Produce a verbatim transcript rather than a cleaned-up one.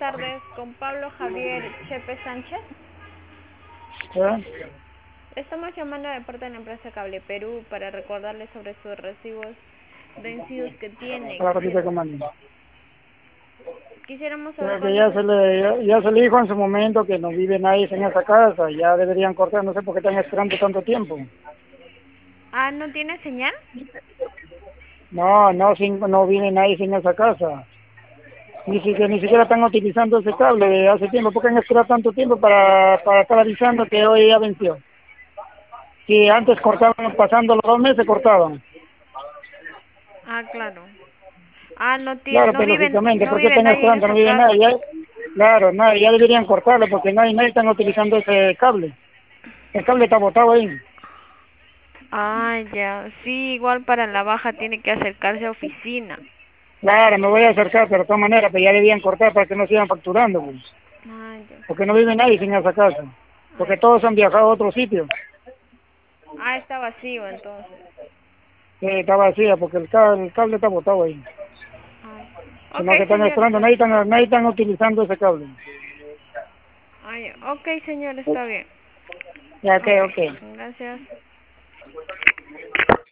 tardes, con Pablo Javier Chepe Sánchez. ¿Eh? Estamos llamando de parte de la empresa Cable Perú para recordarles sobre sus recibos vencidos que tiene. Para ratito Quisiera, que mande. quisiéramos saber Creo que cuándo ya se... se le ya, ya se le dijo en su momento que no vive nadie en esa casa, ya deberían cortar, no sé por qué están esperando tanto tiempo. Ah, ¿no tiene señal? No, no, sin, no vive nadie en esa casa. Ni siquiera, ni siquiera están utilizando ese cable de hace tiempo, ¿por qué han esperado tanto tiempo para, para estar avisando que hoy ya venció? Si antes cortaban, pasando los dos meses cortaban. Ah, claro. Ah, no tiene, Claro, no pues vive, lógicamente, no ¿por qué vive están nadie en esperando? No esa vive casa. nadie. Ya, claro, nadie, ya deberían cortarlo porque nadie, nadie están utilizando ese cable. El cable está botado ahí. Ah, ya. Sí, igual para la baja tiene que acercarse a oficina. Claro, me voy a acercar, pero de todas maneras, pues ya debían cortar para que no sigan facturando, pues. Ah, ya. Porque no vive nadie en esa casa. Ah, Porque ya. todos han viajado a otro sitio. Ah, está vacío entonces. Eh, está vacía porque el cable, el cable está botado ahí. Ah, ya. Ok, Sino que están señor, esperando, está nadie bien. están, nadie están utilizando ese cable. Ah, ya. Ok, señor, está bien. Ya, ok, Ok, ok. gracias.